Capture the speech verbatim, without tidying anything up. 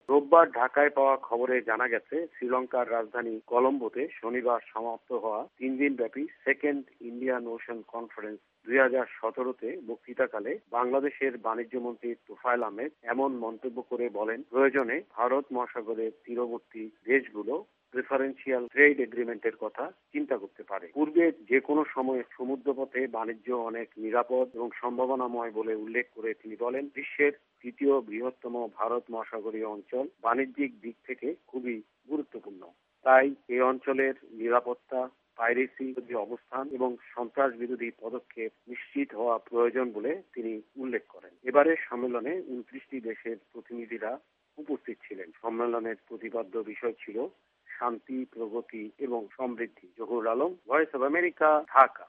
রোববার ঢাকায় পাওয়া খবরে জানা গেছে, শ্রীলঙ্কার রাজধানী কলম্বোতে শনিবার সমাপ্ত হওয়া তিন দিন ব্যাপী সেকেন্ড ইন্ডিয়ান ওশেন কনফারেন্স দুই হাজার সতেরোতে বক্তৃতাকালে বাংলাদেশের বাণিজ্যমন্ত্রী তোফায়েল আহমেদ এমন মন্তব্য করে বলেন, প্রয়োজনে ভারত মহাসাগরের তীরবর্তী দেশগুলো প্রেফারেন্সিয়াল ট্রেড এগ্রিমেন্টের কথা চিন্তা করতে পারে। পূর্বে যে কোনো সময়ে সমুদ্রপথে বাণিজ্য অনেক নিরাপদ এবং সম্ভাবনাময় বলে উল্লেখ করে তিনি বলেন, বিশ্বের তৃতীয় বৃহত্তম ভারত মহাসাগরীয় অঞ্চল বাণিজ্যিক দিক থেকে খুবই গুরুত্বপূর্ণ। তাই এই অঞ্চলের নিরাপত্তা, পাইরেসি বিরোধী অবস্থান এবং সন্ত্রাস বিরোধী পদক্ষেপ নিশ্চিত হওয়া প্রয়োজন বলে তিনি উল্লেখ করেন। এবারের সম্মেলনে উনত্রিশটি দেশের প্রতিনিধিরা উপস্থিত ছিলেন। সম্মেলনের প্রতিপাদ্য বিষয় ছিল শান্তি, প্রগতি এবং সমৃদ্ধি। Zahur Alam, Voice of America, Dhaka.